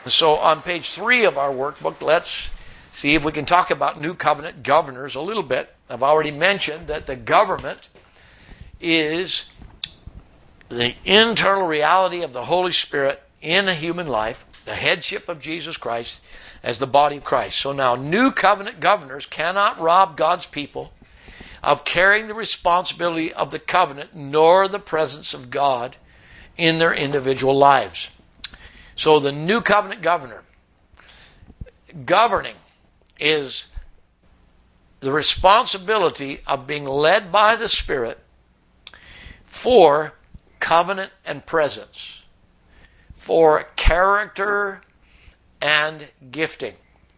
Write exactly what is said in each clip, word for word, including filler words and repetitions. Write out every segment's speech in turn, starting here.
So on page three of our workbook, let's see if we can talk about New Covenant governors a little bit. I've already mentioned that the government is the internal reality of the Holy Spirit in a human life, the headship of Jesus Christ as the body of Christ. So now New Covenant governors cannot rob God's people of carrying the responsibility of the covenant nor the presence of God in their individual lives. So the New Covenant governor, governing is the responsibility of being led by the Spirit for covenant and presence, for character and gifting,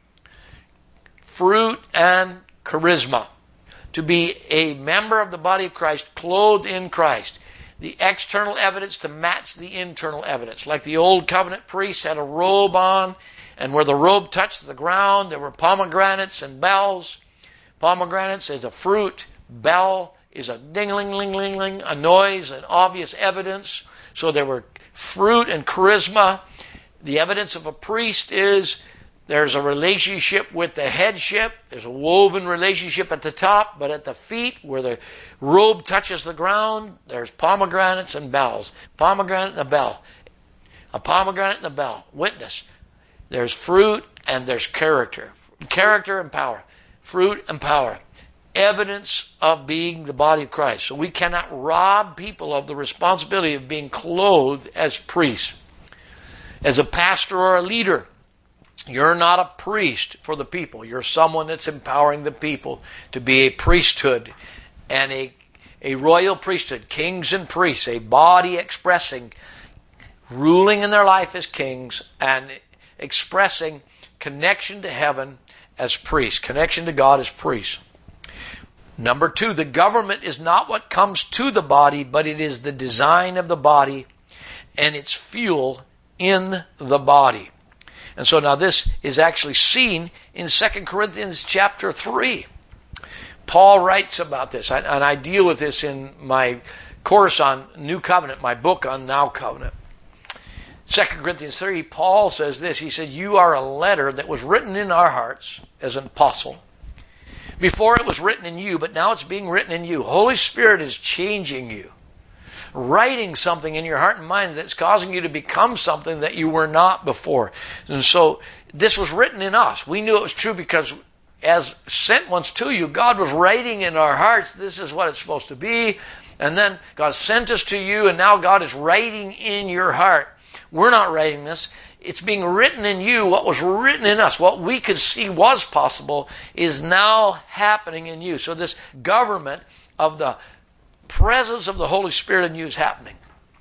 fruit and charisma, to be a member of the body of Christ, clothed in Christ. The external evidence to match the internal evidence. Like the old covenant priests had a robe on, and where the robe touched the ground, there were pomegranates and bells. Pomegranates is a fruit. Bell is a ding-ling-ling-ling-ling, a noise, an obvious evidence. So there were fruit and charisma. The evidence of a priest is there's a relationship with the headship. There's a woven relationship at the top, but at the feet, where the robe touches the ground, there's pomegranates and bells. Pomegranate and a bell. A pomegranate and a bell. Witness. There's fruit and there's character. Character and power. Fruit and power. Evidence of being the body of Christ. So we cannot rob people of the responsibility of being clothed as priests. As a pastor or a leader, you're not a priest for the people. You're someone that's empowering the people to be a priesthood and a, a royal priesthood, kings and priests, a body expressing, ruling in their life as kings and expressing connection to heaven as priests, connection to God as priests. Number two, the government is not what comes to the body, but it is the design of the body and its fuel in the body. And so now this is actually seen in Second Corinthians chapter three. Paul writes about this, and I deal with this in my course on New Covenant, my book on Now Covenant. Second Corinthians three, Paul says this. He said, you are a letter that was written in our hearts as an apostle. Before it was written in you, but now it's being written in you. Holy Spirit is changing you, writing something in your heart and mind that's causing you to become something that you were not before. And so this was written in us. We knew it was true because as sent ones to you, God was writing in our hearts, this is what it's supposed to be. And then God sent us to you, and now God is writing in your heart. We're not writing this. It's being written in you. What was written in us, what we could see was possible, is now happening in you. So this government of the presence of the Holy Spirit in you is happening.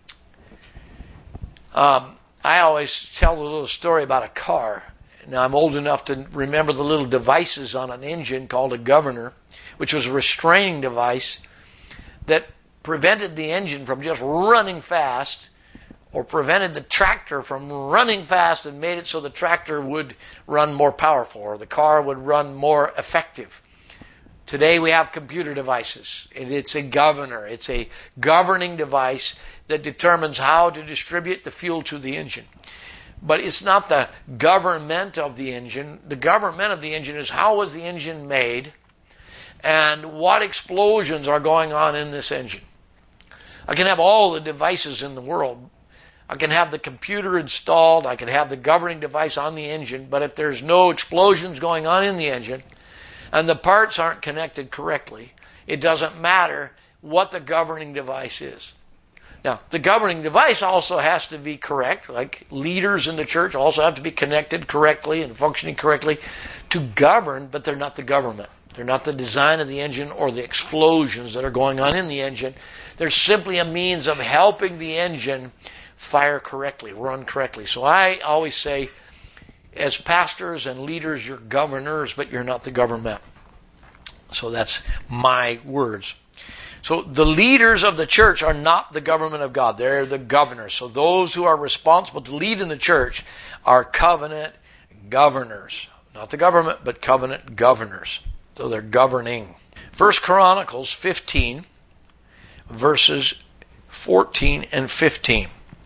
Um, I always tell a little story about a car. Now, I'm old enough to remember the little devices on an engine called a governor, which was a restraining device that prevented the engine from just running fast, or prevented the tractor from running fast and made it so the tractor would run more powerful, or the car would run more effective. Today we have computer devices. It's a governor. It's a governing device that determines how to distribute the fuel to the engine. But it's not the government of the engine. The government of the engine is how was the engine made and what explosions are going on in this engine. I can have all the devices in the world. I can have the computer installed. I can have the governing device on the engine. But if there's no explosions going on in the engine and the parts aren't connected correctly, it doesn't matter what the governing device is. Now, the governing device also has to be correct, like leaders in the church also have to be connected correctly and functioning correctly to govern, but they're not the government. They're not the design of the engine or the explosions that are going on in the engine. They're simply a means of helping the engine fire correctly, run correctly. So I always say, as pastors and leaders, you're governors, but you're not the government. So that's my words. So the leaders of the church are not the government of God. They're the governors. So those who are responsible to lead in the church are covenant governors. Not the government, but covenant governors. So they're governing. First Chronicles fifteen, verses fourteen and fifteen.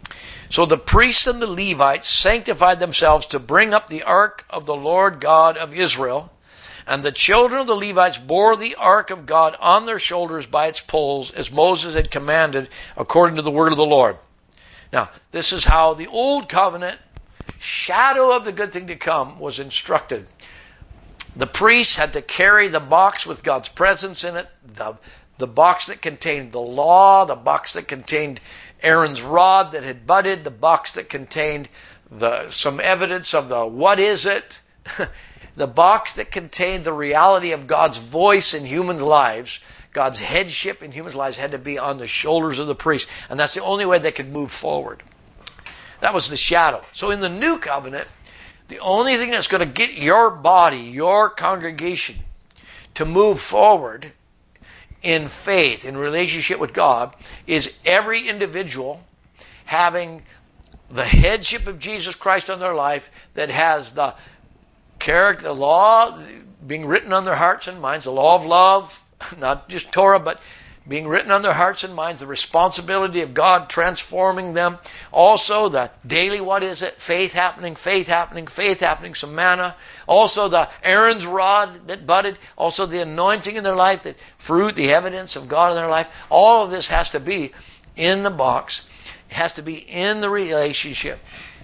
So the priests and the Levites sanctified themselves to bring up the ark of the Lord God of Israel. And the children of the Levites bore the ark of God on their shoulders by its poles, as Moses had commanded, according to the word of the Lord. Now, this is how the old covenant, shadow of the good thing to come, was instructed. The priests had to carry the box with God's presence in it, the, the box that contained the law, the box that contained Aaron's rod that had budded, the box that contained the some evidence of the what is it, the box that contained the reality of God's voice in human lives, God's headship in human lives had to be on the shoulders of the priest. And that's the only way they could move forward. That was the shadow. So in the new covenant, the only thing that's going to get your body, your congregation, to move forward in faith, in relationship with God, is every individual having the headship of Jesus Christ on their life, that has the character, the law being written on their hearts and minds, the law of love, not just Torah, but being written on their hearts and minds, the responsibility of God transforming them. Also the daily, what is it? Faith happening, faith happening, faith happening, some manna. Also the Aaron's rod that budded. Also the anointing in their life, the fruit, the evidence of God in their life. All of this has to be in the box. It has to be in the relationship.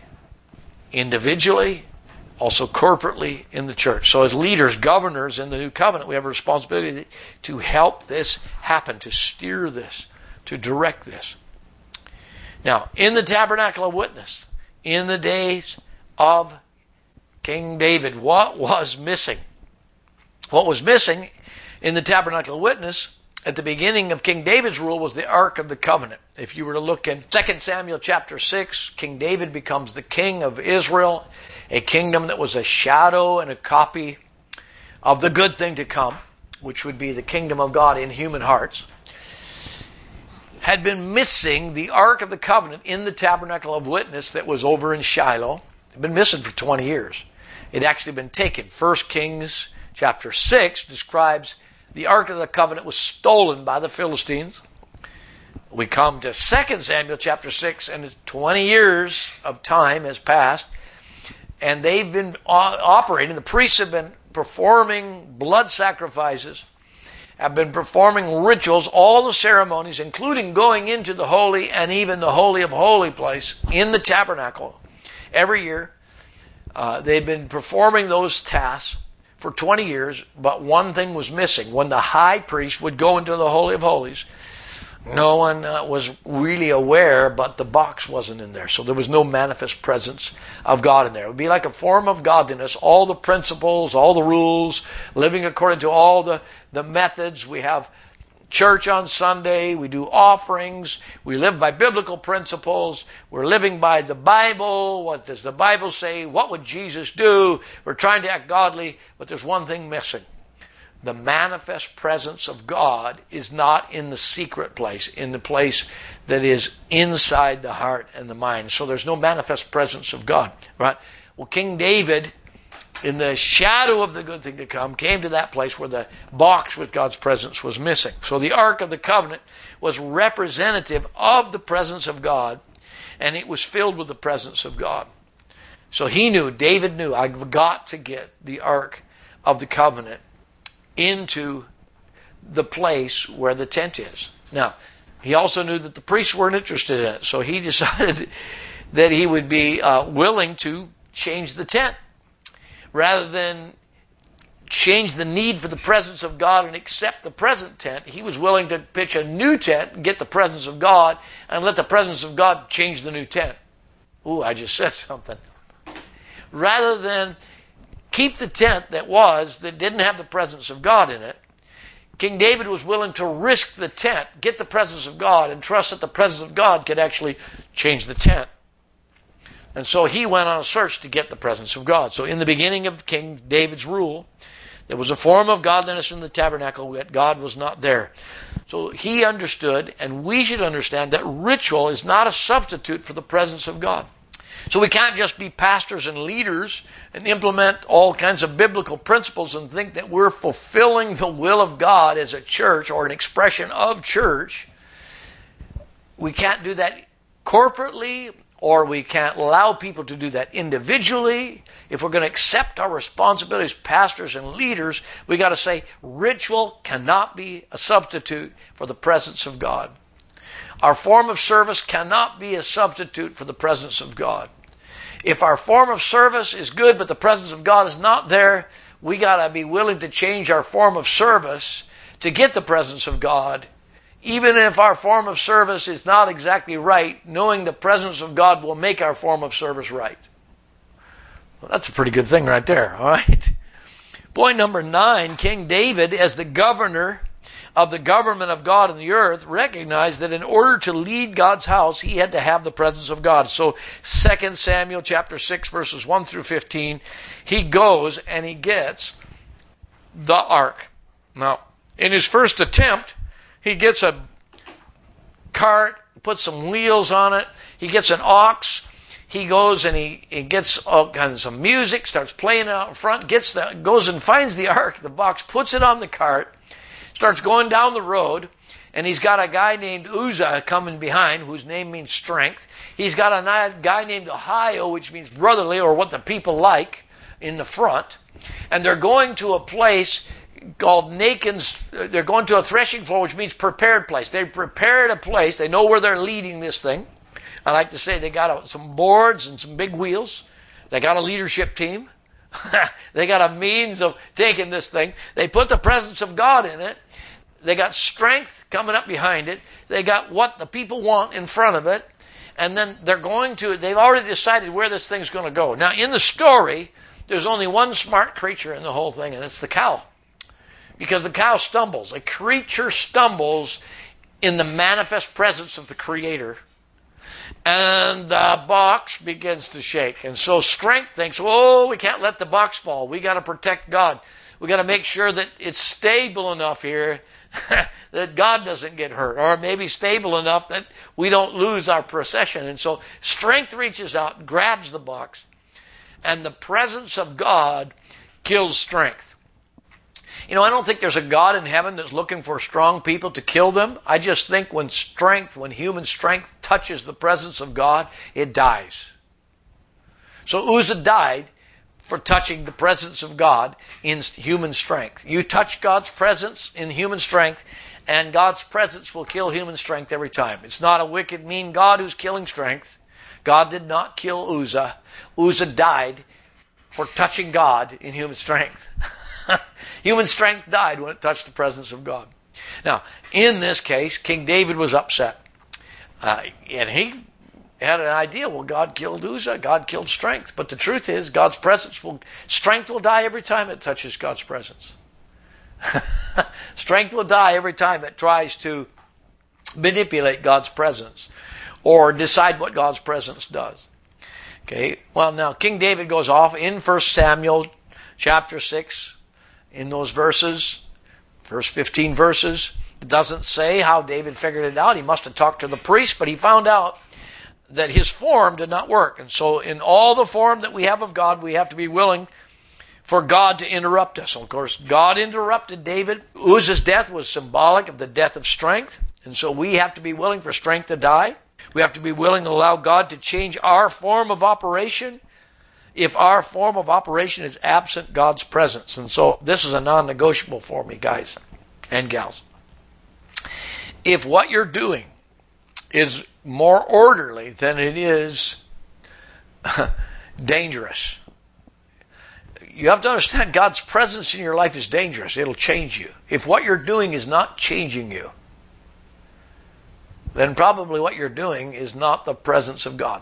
Individually, also corporately in the church. So as leaders, governors in the new covenant, we have a responsibility to help this happen, to steer this, to direct this. Now, in the tabernacle of witness, in the days of King David, what was missing? What was missing in the tabernacle of witness at the beginning of King David's rule was the Ark of the Covenant. If you were to look in Second Samuel chapter six, King David becomes the king of Israel, a kingdom that was a shadow and a copy of the good thing to come, which would be the kingdom of God in human hearts. Had been missing the Ark of the Covenant in the tabernacle of witness that was over in Shiloh. It had been missing for twenty years. It had actually been taken. First Kings chapter six describes the Ark of the Covenant was stolen by the Philistines. We come to Second Samuel chapter six, and twenty years of time has passed, and they've been operating, the priests have been performing blood sacrifices, have been performing rituals, all the ceremonies, including going into the holy and even the holy of holy place in the tabernacle every year. Uh, they've been performing those tasks for twenty years, but one thing was missing. When the high priest would go into the Holy of Holies, no one uh, was really aware, but the box wasn't in there. So there was no manifest presence of God in there. It would be like a form of godliness, all the principles, all the rules, living according to all the, the methods. We have church on Sunday, we do offerings, we live by biblical principles, we're living by the Bible. What does the Bible say? What would Jesus do? We're trying to act godly, but there's one thing missing. The manifest presence of God is not in the secret place, in the place that is inside the heart and the mind. So there's no manifest presence of God, right? Well, King David, in the shadow of the good thing to come, came to that place where the box with God's presence was missing. So the Ark of the Covenant was representative of the presence of God, and it was filled with the presence of God. So he knew, David knew, I've got to get the Ark of the Covenant into the place where the tent is. Now, he also knew that the priests weren't interested in it, so he decided that he would be uh, willing to change the tent. Rather than change the need for the presence of God and accept the present tent, he was willing to pitch a new tent and get the presence of God and let the presence of God change the new tent. Ooh, I just said something. Rather than keep the tent that was, that didn't have the presence of God in it, King David was willing to risk the tent, get the presence of God, and trust that the presence of God could actually change the tent. And so he went on a search to get the presence of God. So in the beginning of King David's rule, there was a form of godliness in the tabernacle, yet God was not there. So he understood, and we should understand, that ritual is not a substitute for the presence of God. So we can't just be pastors and leaders and implement all kinds of biblical principles and think that we're fulfilling the will of God as a church or an expression of church. We can't do that corporately or we can't allow people to do that individually. If we're going to accept our responsibilities as pastors and leaders, we got to say ritual cannot be a substitute for the presence of God. Our form of service cannot be a substitute for the presence of God. If our form of service is good but the presence of God is not there, we got to be willing to change our form of service to get the presence of God. Even if our form of service is not exactly right, knowing the presence of God will make our form of service right. Well, that's a pretty good thing right there, all right? Point number nine, King David, as the governor of the government of God in the earth, recognized that in order to lead God's house, he had to have the presence of God. So Second Samuel chapter six, verses one through fifteen, he goes and he gets the ark. Now, in his first attempt, he gets a cart, puts some wheels on it. He gets an ox. He goes and he, he gets all kinds of music, starts playing out in front, gets the, goes and finds the ark, the box, puts it on the cart, starts going down the road, and he's got a guy named Uzzah coming behind, whose name means strength. He's got a guy named Ahio, which means brotherly, or what the people like, in the front. And they're going to a place called Nacon's, they're going to a threshing floor, which means prepared place. They prepared a place. They know where they're leading this thing. I like to say they got some boards and some big wheels. They got a leadership team. They got a means of taking this thing. They put the presence of God in it. They got strength coming up behind it. They got what the people want in front of it. And then they're going to, they've already decided where this thing's going to go. Now, in the story, there's only one smart creature in the whole thing, and it's the cow. Because the cow stumbles. A creature stumbles in the manifest presence of the Creator. And the box begins to shake. And so strength thinks, oh, we can't let the box fall. We got to protect God. We got to make sure that it's stable enough here that God doesn't get hurt. Or maybe stable enough that we don't lose our procession. And so strength reaches out, grabs the box. And the presence of God kills strength. You know, I don't think there's a God in heaven that's looking for strong people to kill them. I just think when strength, when human strength touches the presence of God, it dies. So Uzzah died for touching the presence of God in human strength. You touch God's presence in human strength, and God's presence will kill human strength every time. It's not a wicked, mean God who's killing strength. God did not kill Uzzah. Uzzah died for touching God in human strength. Human strength died when it touched the presence of God. Now, in this case, King David was upset. Uh, and he had an idea, well, God killed Uzzah, God killed strength. But the truth is, God's presence will, strength will die every time it touches God's presence. Strength will die every time it tries to manipulate God's presence or decide what God's presence does. Okay, well, now, King David goes off in First Samuel chapter six. In those verses, first fifteen verses, it doesn't say how David figured it out. He must have talked to the priest, but he found out that his form did not work. And so in all the form that we have of God, we have to be willing for God to interrupt us. And of course, God interrupted David. Uzzah's death was symbolic of the death of strength. And so we have to be willing for strength to die. We have to be willing to allow God to change our form of operation if our form of operation is absent God's presence. And so this is a non-negotiable for me, guys and gals. If what you're doing is more orderly than it is dangerous, you have to understand God's presence in your life is dangerous. It'll change you. If what you're doing is not changing you, then probably what you're doing is not the presence of God.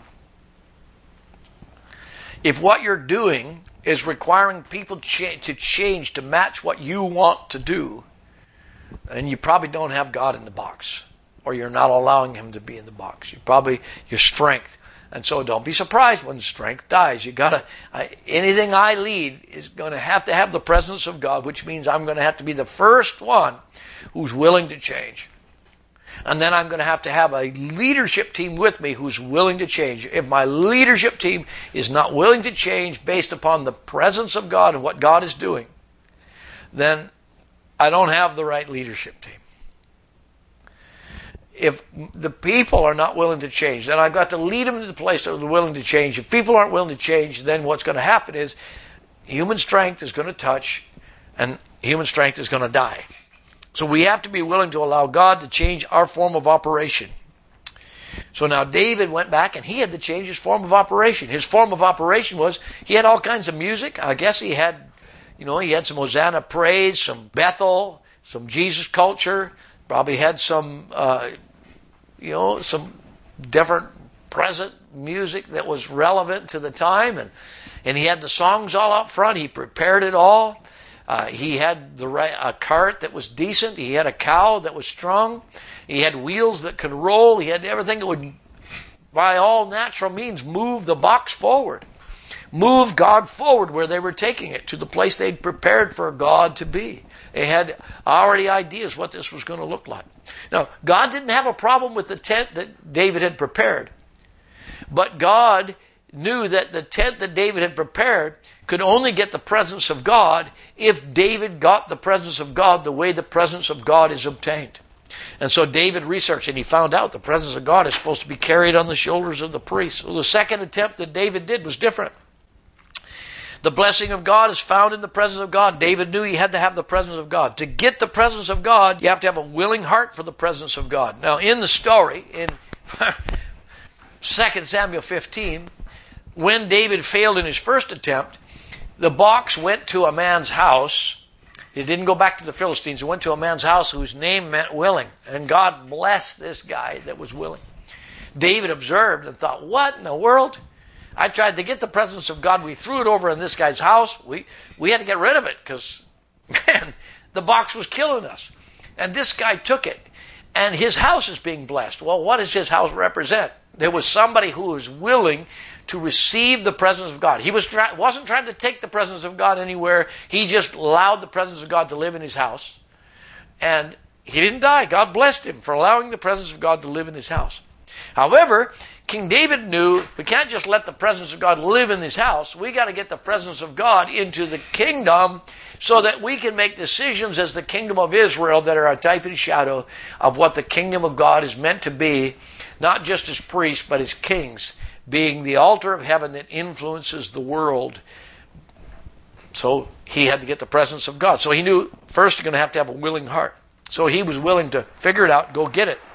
If what you're doing is requiring people cha- to change to match what you want to do, then you probably don't have God in the box, or you're not allowing Him to be in the box. You probably, your strength. And so don't be surprised when strength dies. You gotta, I, anything I lead is going to have to have the presence of God, which means I'm going to have to be the first one who's willing to change. And then I'm going to have to have a leadership team with me who's willing to change. If my leadership team is not willing to change based upon the presence of God and what God is doing, then I don't have the right leadership team. if the people are not willing to change, then I've got to lead them to the place that they're willing to change. If people aren't willing to change, then what's going to happen is human strength is going to touch and human strength is going to die. So we have to be willing to allow God to change our form of operation. So now David went back and he had to change his form of operation. His form of operation was he had all kinds of music. I guess he had, you know, he had some Hosanna praise, some Bethel, some Jesus culture, probably had some, uh, you know, some different present music that was relevant to the time. And, and he had the songs all up front. He prepared it all. Uh, he had the right, a cart that was decent. He had a cow that was strong. He had wheels that could roll. He had everything that would, by all natural means, move the box forward. Move God forward where they were taking it, to the place they'd prepared for God to be. They had already ideas what this was going to look like. Now, God didn't have a problem with the tent that David had prepared. But God knew that the tent that David had prepared could only get the presence of God if David got the presence of God the way the presence of God is obtained. And so David researched and he found out the presence of God is supposed to be carried on the shoulders of the priest. So the second attempt that David did was different. The blessing of God is found in the presence of God. David knew he had to have the presence of God. To get the presence of God, you have to have a willing heart for the presence of God. Now, in the story, in Second Samuel fifteen, when David failed in his first attempt, the box went to a man's house. It didn't go back to the Philistines. It went to a man's house whose name meant willing. And God blessed this guy that was willing. David observed and thought, what in the world? I tried to get the presence of God. We threw it over in this guy's house. We, we had to get rid of it because, man, the box was killing us. And this guy took it. And his house is being blessed. Well, what does his house represent? There was somebody who was willing to receive the presence of God. He was try- wasn't trying to take the presence of God anywhere. He just allowed the presence of God to live in his house. And he didn't die. God blessed him for allowing the presence of God to live in his house. However, King David knew we can't just let the presence of God live in his house. We got to get the presence of God into the kingdom so that we can make decisions as the kingdom of Israel that are a type and shadow of what the kingdom of God is meant to be, not just as priests, but as kings, being the altar of heaven that influences the world. So he had to get the presence of God. So he knew first you're going to have to have a willing heart. So he was willing to figure it out, go get it.